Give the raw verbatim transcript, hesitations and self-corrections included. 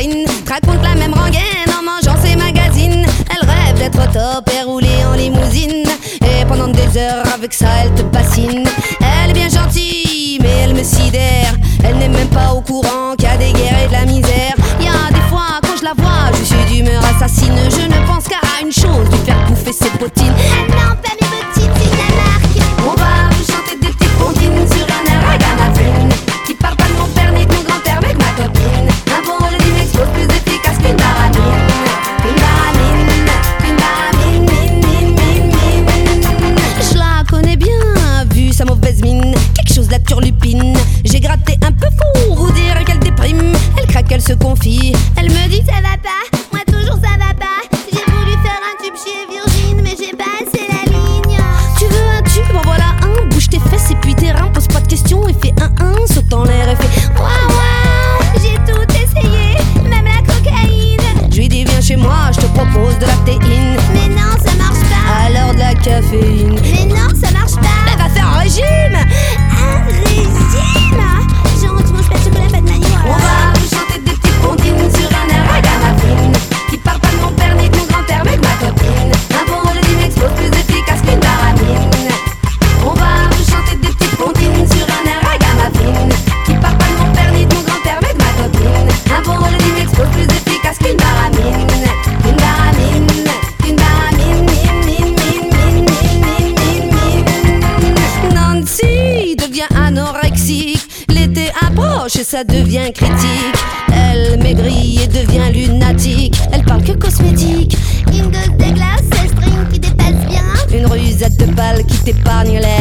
marine, raconte la même rengaine en mangeant ses magazines. Elle rêve d'être au top et rouler en limousine, et pendant des heures avec ça elle te bassine. Elle est bien gentille mais elle me sidère, elle n'est même pas au courant qu'il y a des guerres et de la misère. Il y a des fois quand je la vois je suis d'humeur assassine, je ne pense qu'à une chose, lui faire bouffer ses bottines. Non pas mes bottines, c'est la marque. On va vous chanter des petites comptines sur un air ragamuffin qui parle pas de mon père ni de mon grand-père mais de ma copine. Un bon régime explose plus efficace qu'une baramine. Qu'une baramine, qu'une baramine, mine, mine, mine, mine. Je la connais bien, vu sa mauvaise mine, quelque chose de la turlupine. J'ai gratté un peu fou, vous dire qu'elle déprime. Elle craque, elle se confie, elle me dit Ça va pas, moi toujours ça va pas. J'ai voulu faire un tube chez Virgin mais j'ai pas assez la ligne. tu veux un tube, en voilà un. Bouge tes fesses et puis tes reins, pose pas de questions et fais un un. Saute en l'air et fais Waouh waouh, j'ai tout essayé, même la cocaïne. Je lui dis viens chez moi, je te propose de la théine. Mais non ça marche pas, Alors de la caféine. mais non ça marche pas. Elle va faire un régime. Un régime. Genre tu manges pas de chocolat, pas de maillot. On va vous chanter des petites comptines sur un air ragamuffin qui parle pas de mon père ni de mon grand-père mais de ma copine. Un bon régime explose plus efficace qu'une baramine. On va vous chanter des petites comptines sur un air ragamuffin qui parle pas de mon père ni de mon grand-père mais de ma copine. Un bon régime explose plus efficace qu'une baramine. Qu'une baramine, qu'une baramine, mine, mine, mine, mine, mine, mine, mine, mine. Nancy devient anorexique, l'été approche et ça devient critique. Elle maigrit et devient lunatique, elle parle que cosmétique. Une dose de glace, un string qui dépasse bien. Une rusette de balle qui t'épargne l'air.